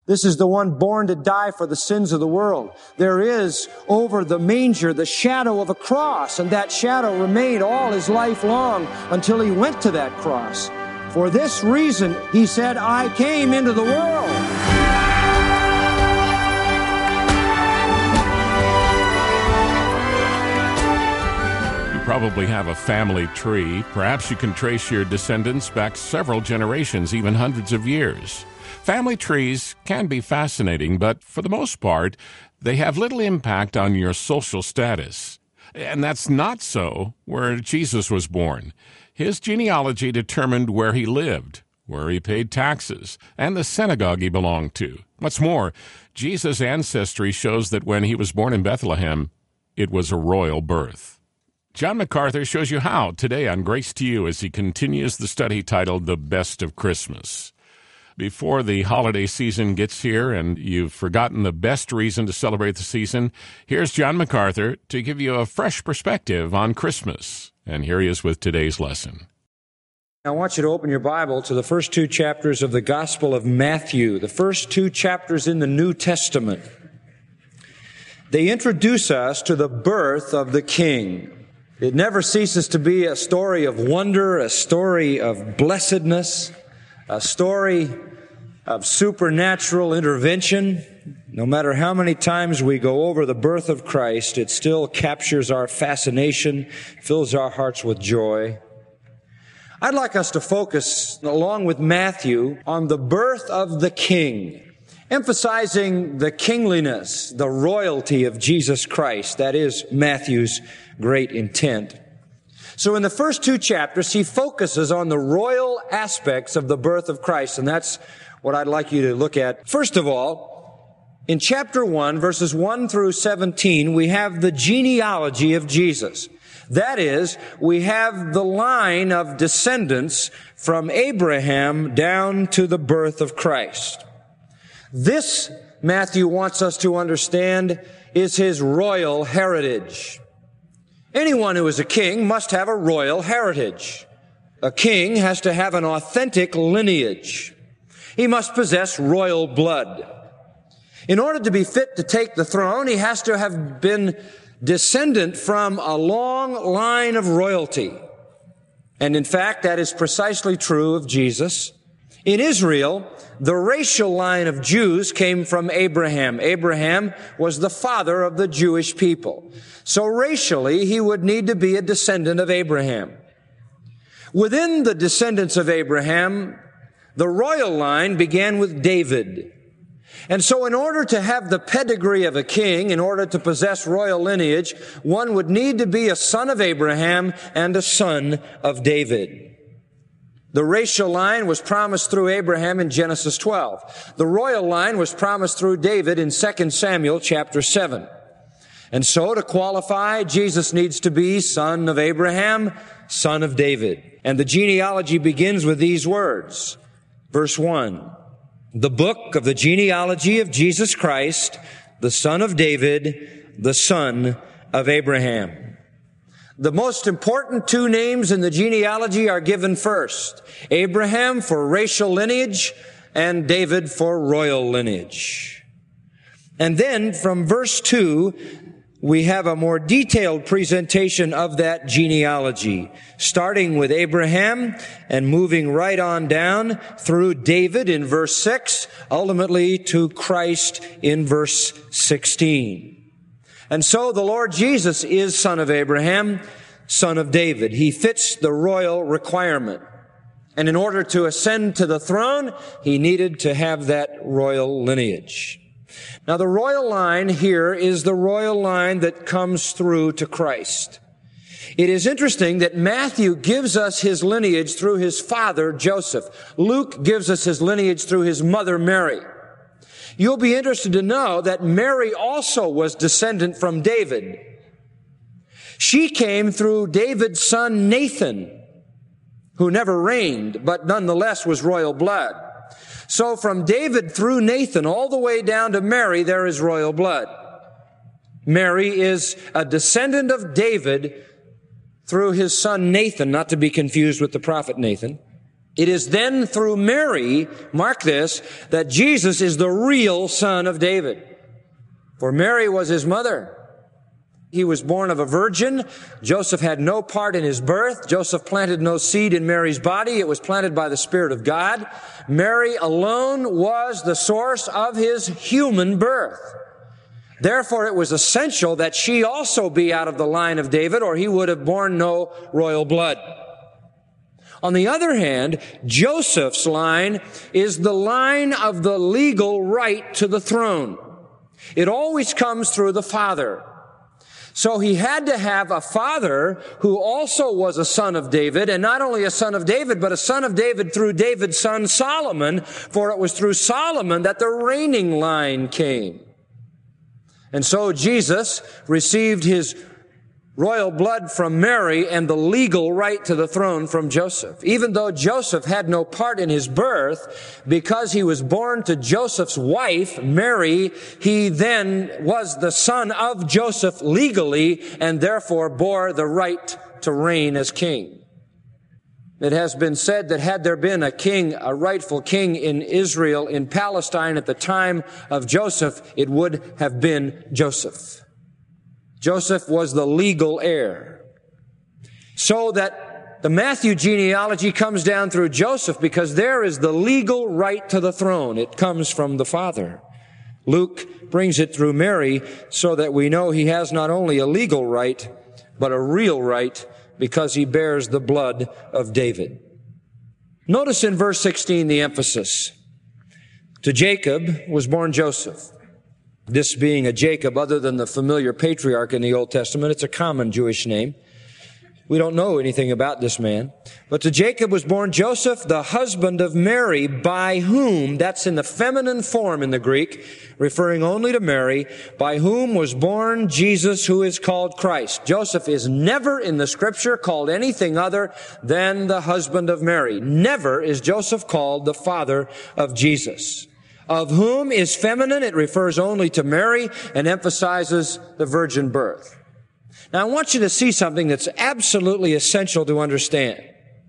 This is the one born to die for the sins of the world. There is over the manger the shadow of a cross, and that shadow remained all his life long until he went to that cross. For this reason, he said, I came into the world. Probably have a family tree. Perhaps you can trace your descendants back several generations, even hundreds of years. Family trees can be fascinating, but for the most part, they have little impact on your social status. And that's not so where Jesus was born. His genealogy determined where he lived, where he paid taxes, and the synagogue he belonged to. What's more, Jesus' ancestry shows that when he was born in Bethlehem, it was a royal birth. John MacArthur shows you how today on Grace to You as he continues the study titled The Best of Christmas. Before the holiday season gets here and you've forgotten the best reason to celebrate the season, here's John MacArthur to give you a fresh perspective on Christmas. And here he is with today's lesson. I want you to open your Bible to the first two chapters of the Gospel of Matthew, the first two chapters in the New Testament. They introduce us to the birth of the King. It never ceases to be a story of wonder, a story of blessedness, a story of supernatural intervention. No matter how many times we go over the birth of Christ, it still captures our fascination, fills our hearts with joy. I'd like us to focus, along with Matthew, on the birth of the King, emphasizing the kingliness, the royalty of Jesus Christ. That is Matthew's great intent. So in the first two chapters, he focuses on the royal aspects of the birth of Christ, and that's what I'd like you to look at. First of all, in chapter 1, verses 1 through 17, we have the genealogy of Jesus. That is, we have the line of descendants from Abraham down to the birth of Christ. This, Matthew wants us to understand, is his royal heritage. Anyone who is a king must have a royal heritage. A king has to have an authentic lineage. He must possess royal blood. In order to be fit to take the throne, he has to have been descendant from a long line of royalty. And in fact, that is precisely true of Jesus. In Israel, the racial line of Jews came from Abraham. Abraham was the father of the Jewish people. So racially, he would need to be a descendant of Abraham. Within the descendants of Abraham, the royal line began with David. And so in order to have the pedigree of a king, in order to possess royal lineage, one would need to be a son of Abraham and a son of David. The racial line was promised through Abraham in Genesis 12. The royal line was promised through David in 2 Samuel chapter 7. And so to qualify, Jesus needs to be son of Abraham, son of David. And the genealogy begins with these words. Verse 1, the book of the genealogy of Jesus Christ, the son of David, the son of Abraham. The most important two names in the genealogy are given first. Abraham for racial lineage and David for royal lineage. And then from verse 2, we have a more detailed presentation of that genealogy, starting with Abraham and moving right on down through David in verse 6, ultimately to Christ in verse 16. And so the Lord Jesus is son of Abraham, son of David. He fits the royal requirement. And in order to ascend to the throne, he needed to have that royal lineage. Now the royal line here is the royal line that comes through to Christ. It is interesting that Matthew gives us his lineage through his father, Joseph. Luke gives us his lineage through his mother, Mary. You'll be interested to know that Mary also was descendant from David. She came through David's son Nathan, who never reigned, but nonetheless was royal blood. So from David through Nathan all the way down to Mary, there is royal blood. Mary is a descendant of David through his son Nathan, not to be confused with the prophet Nathan. It is then through Mary, mark this, that Jesus is the real son of David. For Mary was his mother. He was born of a virgin. Joseph had no part in his birth. Joseph planted no seed in Mary's body. It was planted by the Spirit of God. Mary alone was the source of his human birth. Therefore, it was essential that she also be out of the line of David, or he would have borne no royal blood. On the other hand, Joseph's line is the line of the legal right to the throne. It always comes through the father. So he had to have a father who also was a son of David, and not only a son of David, but a son of David through David's son Solomon, for it was through Solomon that the reigning line came. And so Jesus received his royal blood from Mary and the legal right to the throne from Joseph. Even though Joseph had no part in his birth, because he was born to Joseph's wife, Mary, he then was the son of Joseph legally and therefore bore the right to reign as king. It has been said that had there been a king, a rightful king in Israel, in Palestine at the time of Joseph, it would have been Joseph. Joseph was the legal heir. So that the Matthew genealogy comes down through Joseph because there is the legal right to the throne. It comes from the Father. Luke brings it through Mary so that we know he has not only a legal right, but a real right because he bears the blood of David. Notice in verse 16 the emphasis. To Jacob was born Joseph. This being a Jacob, other than the familiar patriarch in the Old Testament, it's a common Jewish name. We don't know anything about this man. But to Jacob was born Joseph, the husband of Mary, by whom, that's in the feminine form in the Greek, referring only to Mary, by whom was born Jesus, who is called Christ. Joseph is never in the Scripture called anything other than the husband of Mary. Never is Joseph called the father of Jesus. Of whom is feminine, it refers only to Mary and emphasizes the virgin birth. Now I want you to see something that's absolutely essential to understand.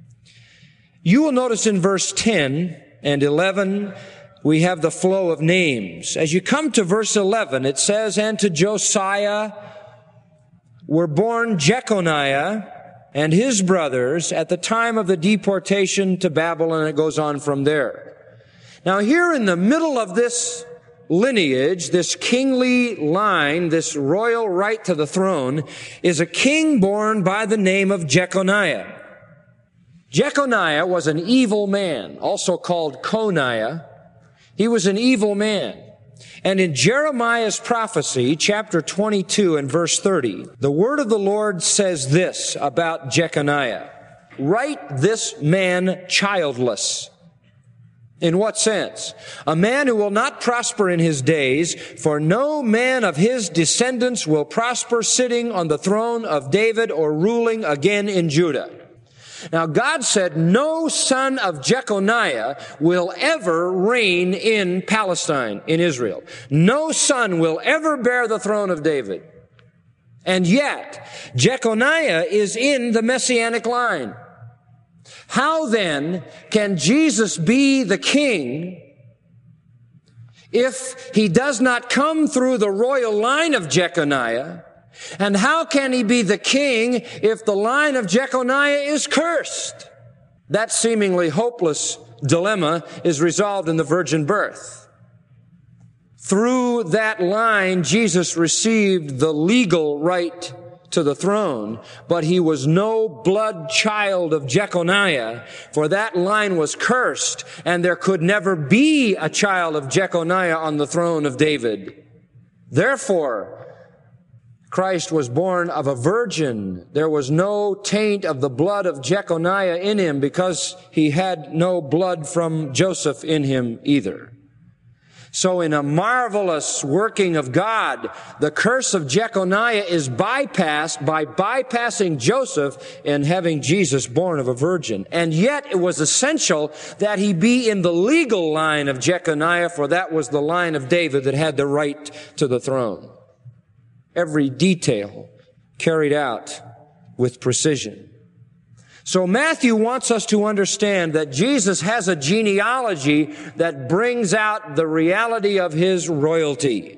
You will notice in verse 10 and 11, we have the flow of names. As you come to verse 11, it says, and to Josiah were born Jeconiah and his brothers at the time of the deportation to Babylon, and it goes on from there. Now here in the middle of this lineage, this kingly line, this royal right to the throne, is a king born by the name of Jeconiah. Jeconiah was an evil man, also called Coniah. He was an evil man. And in Jeremiah's prophecy, chapter 22 and verse 30, the word of the Lord says this about Jeconiah. Write this man childless. In what sense? A man who will not prosper in his days, for no man of his descendants will prosper sitting on the throne of David or ruling again in Judah. Now God said no son of Jeconiah will ever reign in Palestine, in Israel. No son will ever bear the throne of David. And yet, Jeconiah is in the Messianic line. How then can Jesus be the king if he does not come through the royal line of Jeconiah? And how can he be the king if the line of Jeconiah is cursed? That seemingly hopeless dilemma is resolved in the virgin birth. Through that line, Jesus received the legal right to the throne, but he was no blood child of Jeconiah, for that line was cursed, and there could never be a child of Jeconiah on the throne of David. Therefore, Christ was born of a virgin. There was no taint of the blood of Jeconiah in him because he had no blood from Joseph in him either. So in a marvelous working of God, the curse of Jeconiah is bypassed by bypassing Joseph and having Jesus born of a virgin. And yet it was essential that he be in the legal line of Jeconiah, for that was the line of David that had the right to the throne. Every detail carried out with precision. So Matthew wants us to understand that Jesus has a genealogy that brings out the reality of his royalty.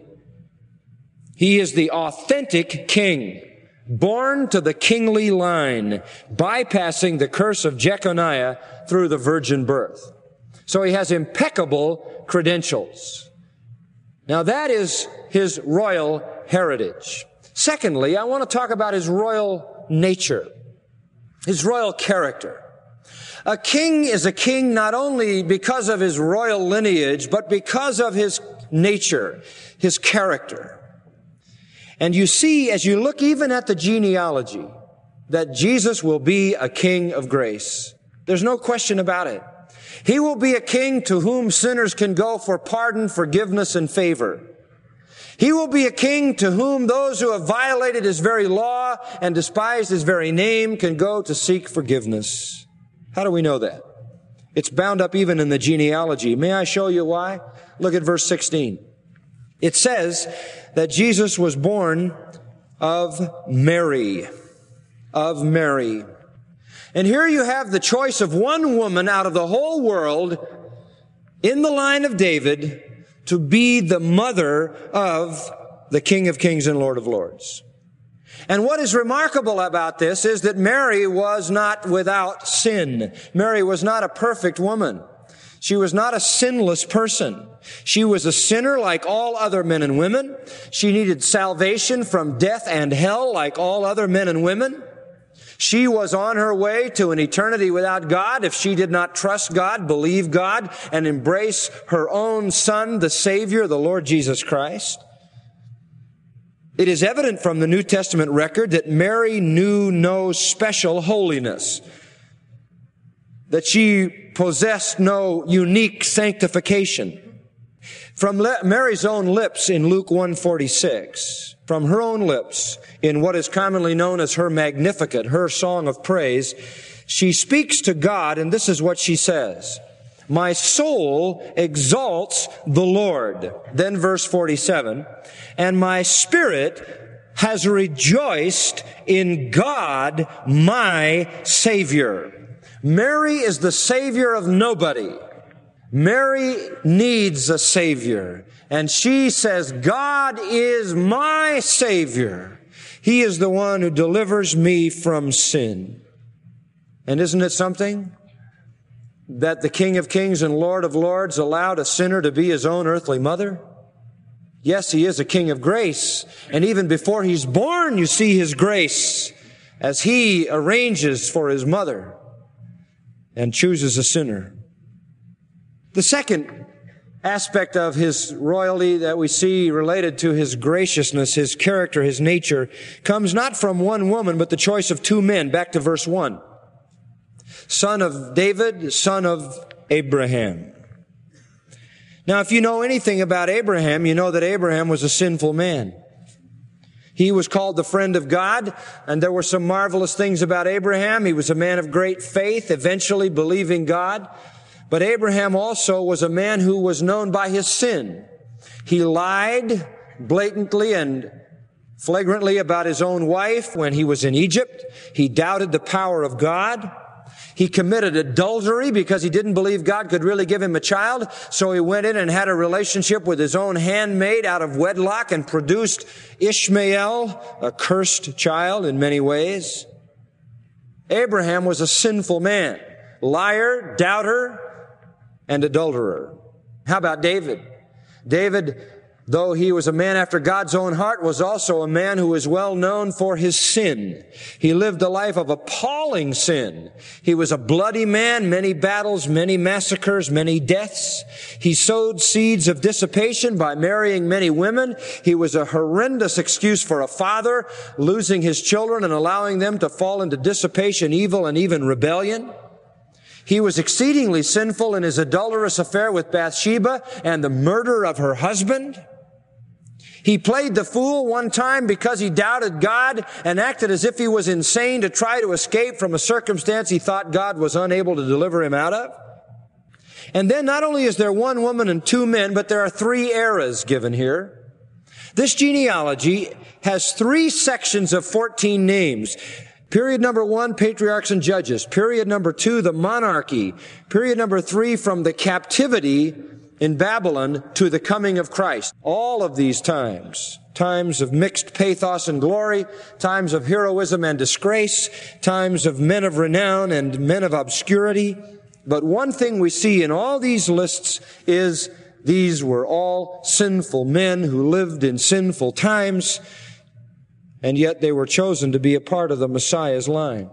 He is the authentic king, born to the kingly line, bypassing the curse of Jeconiah through the virgin birth. So he has impeccable credentials. Now that is his royal heritage. Secondly, I want to talk about his royal nature, his royal character. A king is a king not only because of his royal lineage, but because of his nature, his character. And you see, as you look even at the genealogy, that Jesus will be a king of grace. There's no question about it. He will be a king to whom sinners can go for pardon, forgiveness, and favor. He will be a king to whom those who have violated his very law and despised his very name can go to seek forgiveness. How do we know that? It's bound up even in the genealogy. May I show you why? Look at verse 16. It says that Jesus was born of Mary. Of Mary. And here you have the choice of one woman out of the whole world in the line of David to be the mother of the King of Kings and Lord of Lords. And what is remarkable about this is that Mary was not without sin. Mary was not a perfect woman. She was not a sinless person. She was a sinner like all other men and women. She needed salvation from death and hell like all other men and women. She was on her way to an eternity without God if she did not trust God, believe God, and embrace her own Son, the Savior, the Lord Jesus Christ. It is evident from the New Testament record that Mary knew no special holiness, that she possessed no unique sanctification. From Mary's own lips in Luke 1:46, from her own lips in what is commonly known as her Magnificat, her song of praise, she speaks to God, and this is what she says: "My soul exalts the Lord." Then verse 47, "And my spirit has rejoiced in God, my Savior." Mary is the Savior of nobody. Mary needs a Savior. And she says, God is my Savior. He is the one who delivers me from sin. And isn't it something that the King of Kings and Lord of Lords allowed a sinner to be his own earthly mother? Yes, he is a King of grace. And even before he's born, you see his grace as he arranges for his mother and chooses a sinner. The second aspect of his royalty that we see related to his graciousness, his character, his nature, comes not from one woman, but the choice of two men. Back to verse 1. Son of David, son of Abraham. Now, if you know anything about Abraham, you know that Abraham was a sinful man. He was called the friend of God, and there were some marvelous things about Abraham. He was a man of great faith, eventually believing God. But Abraham also was a man who was known by his sin. He lied blatantly and flagrantly about his own wife when he was in Egypt. He doubted the power of God. He committed adultery because he didn't believe God could really give him a child. So he went in and had a relationship with his own handmaid out of wedlock and produced Ishmael, a cursed child in many ways. Abraham was a sinful man, liar, doubter, and adulterer. How about David? David, though he was a man after God's own heart, was also a man who was well known for his sin. He lived a life of appalling sin. He was a bloody man, many battles, many massacres, many deaths. He sowed seeds of dissipation by marrying many women. He was a horrendous excuse for a father, losing his children and allowing them to fall into dissipation, evil, and even rebellion. He was exceedingly sinful in his adulterous affair with Bathsheba and the murder of her husband. He played the fool one time because he doubted God and acted as if he was insane to try to escape from a circumstance he thought God was unable to deliver him out of. And then not only is there one woman and two men, but there are three eras given here. This genealogy has three sections of 14 names. Period number 1, patriarchs and judges. Period number 2, the monarchy. Period number 3, from the captivity in Babylon to the coming of Christ. All of these times of mixed pathos and glory, times of heroism and disgrace, times of men of renown and men of obscurity. But one thing we see in all these lists is these were all sinful men who lived in sinful times, and yet they were chosen to be a part of the Messiah's line.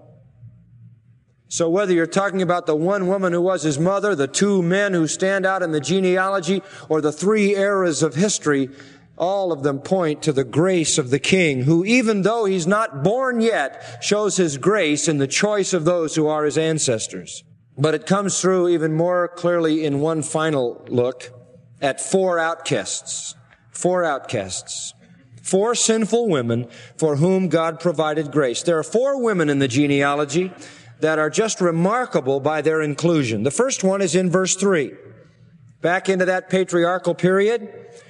So whether you're talking about the one woman who was his mother, the two men who stand out in the genealogy, or the three eras of history, all of them point to the grace of the King, who, even though he's not born yet, shows his grace in the choice of those who are his ancestors. But it comes through even more clearly in one final look at four outcasts. Four outcasts. Four sinful women for whom God provided grace. There are four women in the genealogy that are just remarkable by their inclusion. The first one is in verse 3. Back into that patriarchal period,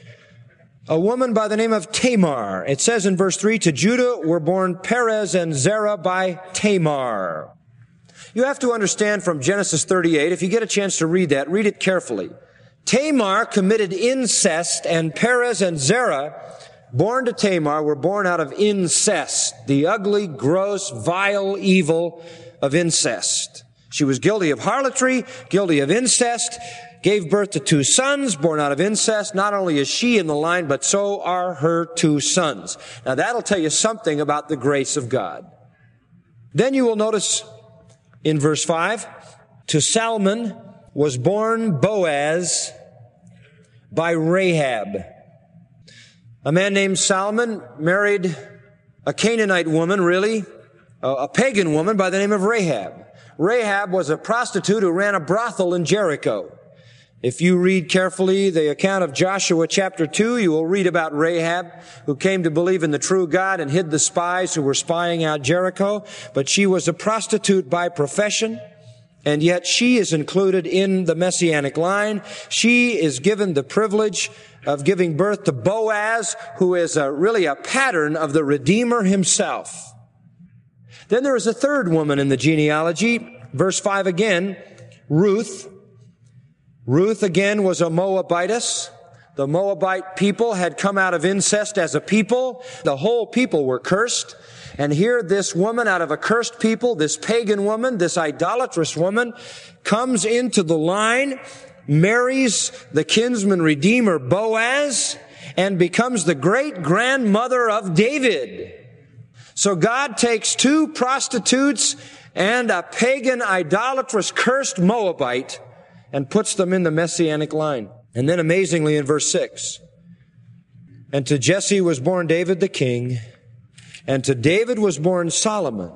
a woman by the name of Tamar. It says in verse 3, to Judah were born Perez and Zerah by Tamar. You have to understand from Genesis 38, if you get a chance to read that, read it carefully. Tamar committed incest, and Perez and Zerah, born to Tamar, were born out of incest, the ugly, gross, vile evil of incest. She was guilty of harlotry, guilty of incest, gave birth to two sons born out of incest. Not only is she in the line, but so are her two sons. Now that'll tell you something about the grace of God. Then you will notice in verse 5, to Salmon was born Boaz by Rahab. A man named Salmon married a Canaanite woman, really, a pagan woman by the name of Rahab. Rahab was a prostitute who ran a brothel in Jericho. If you read carefully the account of Joshua chapter 2, you will read about Rahab, who came to believe in the true God and hid the spies who were spying out Jericho. But she was a prostitute by profession, and yet she is included in the Messianic line. She is given the privilege of giving birth to Boaz, who is really a pattern of the Redeemer himself. Then there is a third woman in the genealogy. Verse 5 again, Ruth. Ruth again was a Moabitess. The Moabite people had come out of incest as a people. The whole people were cursed. And here this woman out of a cursed people, this pagan woman, this idolatrous woman, comes into the line, marries the kinsman redeemer Boaz, and becomes the great-grandmother of David. So God takes two prostitutes and a pagan, idolatrous, cursed Moabite and puts them in the Messianic line. And then amazingly in verse 6, and to Jesse was born David the king, and to David was born Solomon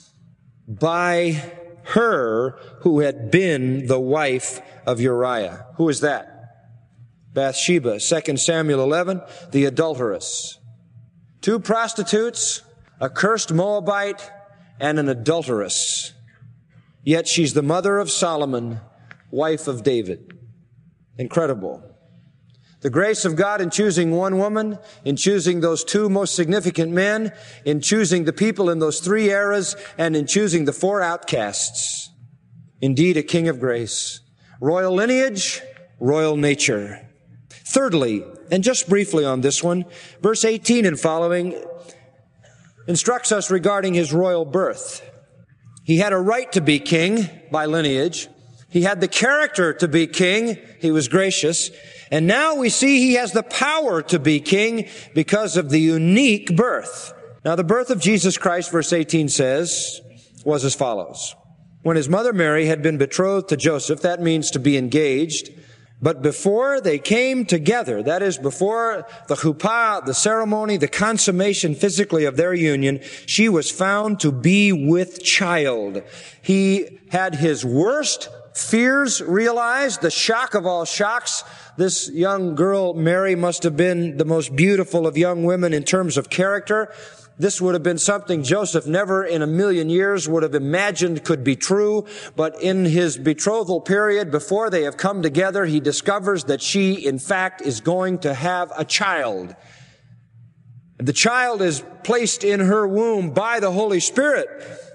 by her who had been the wife of Uriah. Who is that? Bathsheba, 2 Samuel 11, the adulteress. Two prostitutes, a cursed Moabite, and an adulteress. Yet she's the mother of Solomon, wife of David. Incredible. The grace of God in choosing one woman, in choosing those two most significant men, in choosing the people in those three eras, and in choosing the four outcasts. Indeed, a king of grace. Royal lineage, royal nature. Thirdly, and just briefly on this one, verse 18 and following instructs us regarding his royal birth. He had a right to be king by lineage. He had the character to be king. He was gracious. And now we see he has the power to be king because of the unique birth. Now, the birth of Jesus Christ, verse 18 says, was as follows. When his mother Mary had been betrothed to Joseph, that means to be engaged, but before they came together, that is, before the chuppah, the ceremony, the consummation physically of their union, she was found to be with child. He had his worst fears realized, the shock of all shocks. This young girl, Mary, must have been the most beautiful of young women in terms of character. This would have been something Joseph never in a million years would have imagined could be true. But in his betrothal period, before they have come together, he discovers that she, in fact, is going to have a child. The child is placed in her womb by the Holy Spirit.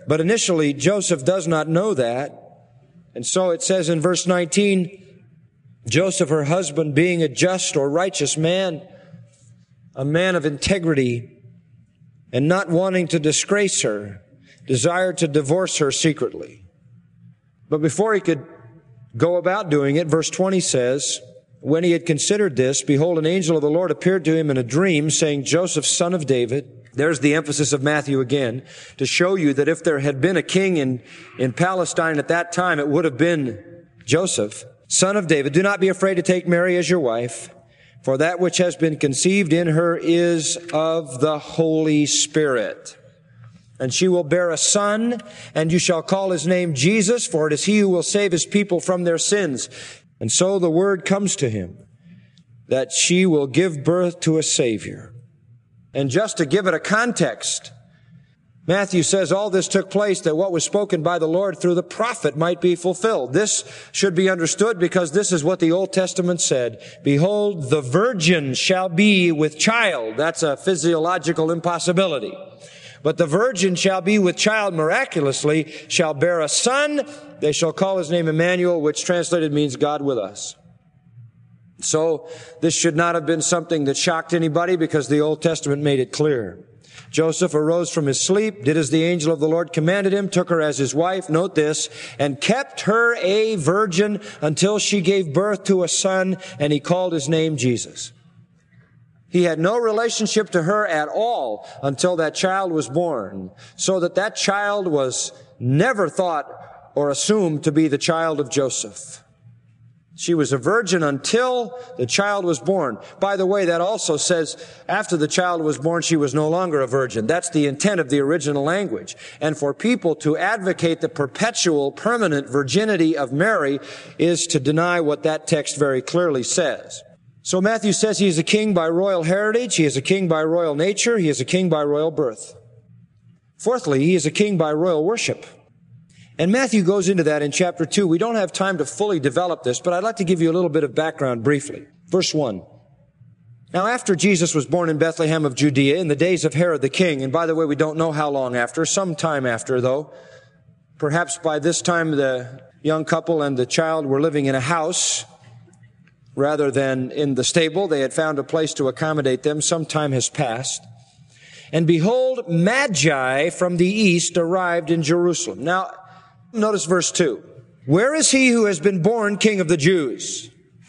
But initially, Joseph does not know that. And so it says in verse 19, Joseph, her husband, being a just or righteous man, a man of integrity, and not wanting to disgrace her, desired to divorce her secretly. But before he could go about doing it, verse 20 says, when he had considered this, behold, an angel of the Lord appeared to him in a dream, saying, Joseph, son of David. There's the emphasis of Matthew again, to show you that if there had been a king in Palestine at that time, it would have been Joseph, son of David. Do not be afraid to take Mary as your wife, for that which has been conceived in her is of the Holy Spirit. And she will bear a son, and you shall call his name Jesus, for it is he who will save his people from their sins. And so the word comes to him that she will give birth to a Savior. And just to give it a context, Matthew says all this took place that what was spoken by the Lord through the prophet might be fulfilled. This should be understood because this is what the Old Testament said. Behold, the virgin shall be with child. That's a physiological impossibility. But the virgin shall be with child miraculously, shall bear a son. They shall call his name Emmanuel, which translated means God with us. So this should not have been something that shocked anybody because the Old Testament made it clear. Joseph arose from his sleep, did as the angel of the Lord commanded him, took her as his wife, note this, and kept her a virgin until she gave birth to a son, and he called his name Jesus. He had no relationship to her at all until that child was born, so that child was never thought or assumed to be the child of Joseph. She was a virgin until the child was born. By the way, that also says after the child was born, she was no longer a virgin. That's the intent of the original language. And for people to advocate the perpetual, permanent virginity of Mary is to deny what that text very clearly says. So Matthew says he is a king by royal heritage, he is a king by royal nature, he is a king by royal birth. Fourthly, he is a king by royal worship. And Matthew goes into that in chapter 2. We don't have time to fully develop this, but I'd like to give you a little bit of background briefly. Verse 1. Now after Jesus was born in Bethlehem of Judea in the days of Herod the king, and by the way, we don't know how long after, some time after though, perhaps by this time the young couple and the child were living in a house rather than in the stable. They had found a place to accommodate them. Some time has passed. And behold, Magi from the east arrived in Jerusalem. Now, notice verse 2. Where is he who has been born King of the Jews?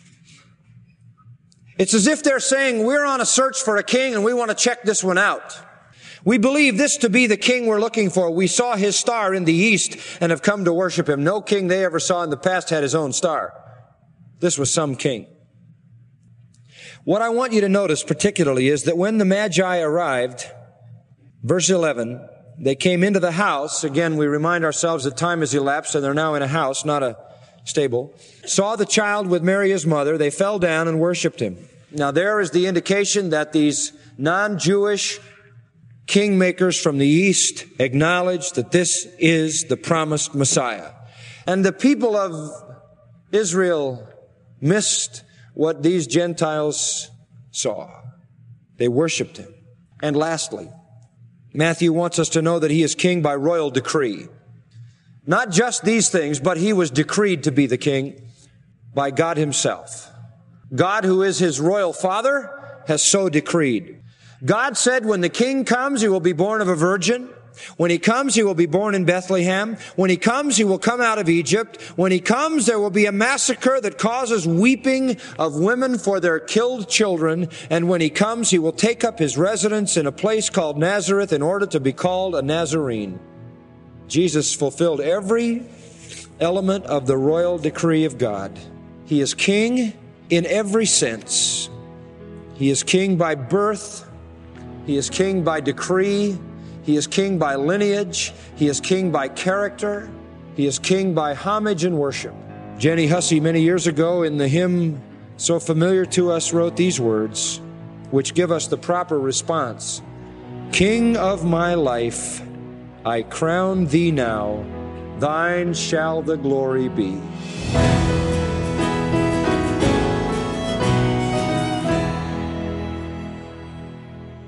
It's as if they're saying, we're on a search for a king and we want to check this one out. We believe this to be the king we're looking for. We saw his star in the east and have come to worship him. No king they ever saw in the past had his own star. This was some king. What I want you to notice particularly is that when the Magi arrived, verse 11, they came into the house. Again, we remind ourselves that time has elapsed and they're now in a house, not a stable. Saw the child with Mary his mother. They fell down and worshiped him. Now there is the indication that these non-Jewish kingmakers from the east acknowledge that this is the promised Messiah. And the people of Israel missed what these Gentiles saw. They worshiped him. And lastly, Matthew wants us to know that he is king by royal decree. Not just these things, but he was decreed to be the king by God himself. God, who is his royal father, has so decreed. God said when the king comes, he will be born of a virgin. When he comes, he will be born in Bethlehem. When he comes, he will come out of Egypt. When he comes, there will be a massacre that causes weeping of women for their killed children. And when he comes, he will take up his residence in a place called Nazareth in order to be called a Nazarene. Jesus fulfilled every element of the royal decree of God. He is king in every sense. He is king by birth. He is king by decree. He is king by lineage. He is king by character. He is king by homage and worship. Jenny Hussey, many years ago, in the hymn so familiar to us, wrote these words, which give us the proper response. King of my life, I crown thee now. Thine shall the glory be.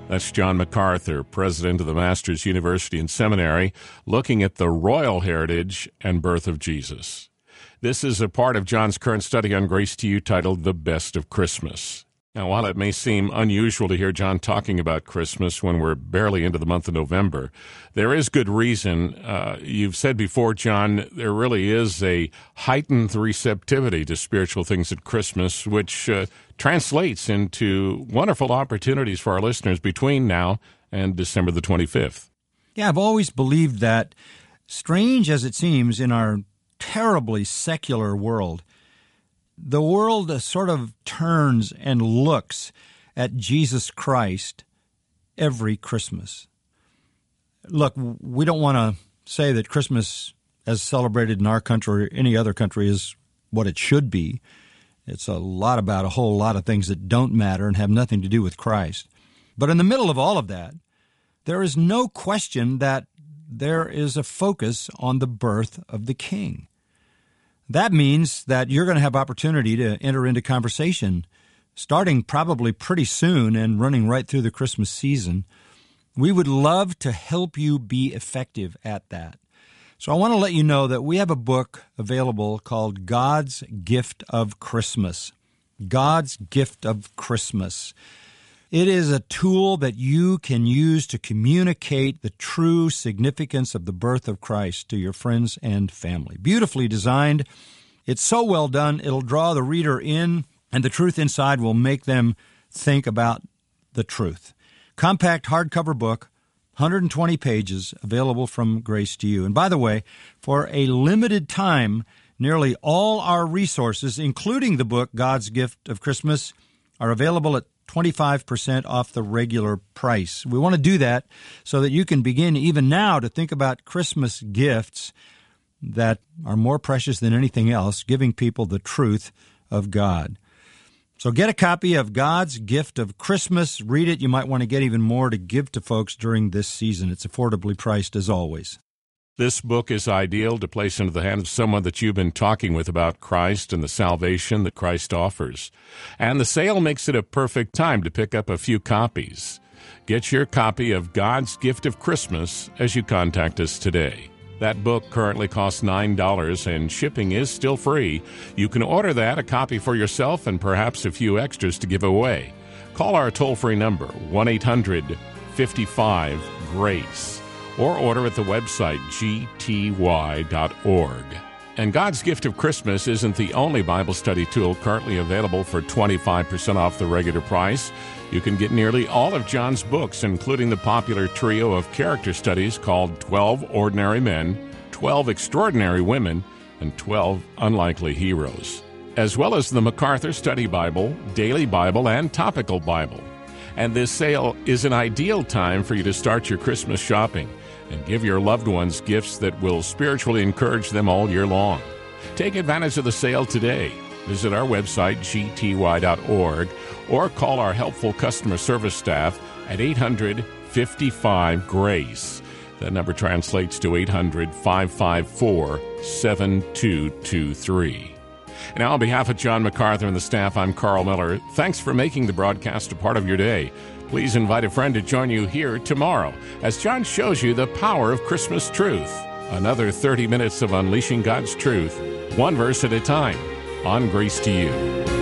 That's John MacArthur, president of the Masters University and Seminary, looking at the royal heritage and birth of Jesus. This is a part of John's current study on Grace to You titled The Best of Christmas. Now, while it may seem unusual to hear John talking about Christmas when we're barely into the month of November, there is good reason. You've said before, John, there really is a heightened receptivity to spiritual things at Christmas, which translates into wonderful opportunities for our listeners between now and December the 25th. Yeah, I've always believed that, strange as it seems in our terribly secular world, the world sort of turns and looks at Jesus Christ every Christmas. Look, we don't want to say that Christmas, as celebrated in our country or any other country, is what it should be. It's a lot about a whole lot of things that don't matter and have nothing to do with Christ. But in the middle of all of that, there is no question that there is a focus on the birth of the King. That means that you're going to have opportunity to enter into conversation starting probably pretty soon and running right through the Christmas season. We would love to help you be effective at that. So I want to let you know that we have a book available called God's Gift of Christmas. God's Gift of Christmas. It is a tool that you can use to communicate the true significance of the birth of Christ to your friends and family. Beautifully designed. It's so well done, it'll draw the reader in, and the truth inside will make them think about the truth. Compact hardcover book, 120 pages, available from Grace to You. And by the way, for a limited time, nearly all our resources, including the book God's Gift of Christmas, are available at 25% off the regular price. We want to do that so that you can begin even now to think about Christmas gifts that are more precious than anything else, giving people the truth of God. So get a copy of God's Gift of Christmas. Read it. You might want to get even more to give to folks during this season. It's affordably priced as always. This book is ideal to place into the hands of someone that you've been talking with about Christ and the salvation that Christ offers. And the sale makes it a perfect time to pick up a few copies. Get your copy of God's Gift of Christmas as you contact us today. That book currently costs $9 and shipping is still free. You can order that, a copy for yourself, and perhaps a few extras to give away. Call our toll-free number, 1-800-55-GRACE. or order at the website gty.org. And God's Gift of Christmas isn't the only Bible study tool currently available for 25% off the regular price. You can get nearly all of John's books, including the popular trio of character studies called 12 Ordinary Men, 12 Extraordinary Women, and 12 Unlikely Heroes, as well as the MacArthur Study Bible, Daily Bible, and Topical Bible. And this sale is an ideal time for you to start your Christmas shopping and give your loved ones gifts that will spiritually encourage them all year long. Take advantage of the sale today. Visit our website, gty.org, or call our helpful customer service staff at 800-55-GRACE. That number translates to 800-554-7223. And on behalf of John MacArthur and the staff, I'm Carl Miller. Thanks for making the broadcast a part of your day. Please invite a friend to join you here tomorrow as John shows you the power of Christmas truth. Another 30 minutes of unleashing God's truth, one verse at a time, on Grace to You.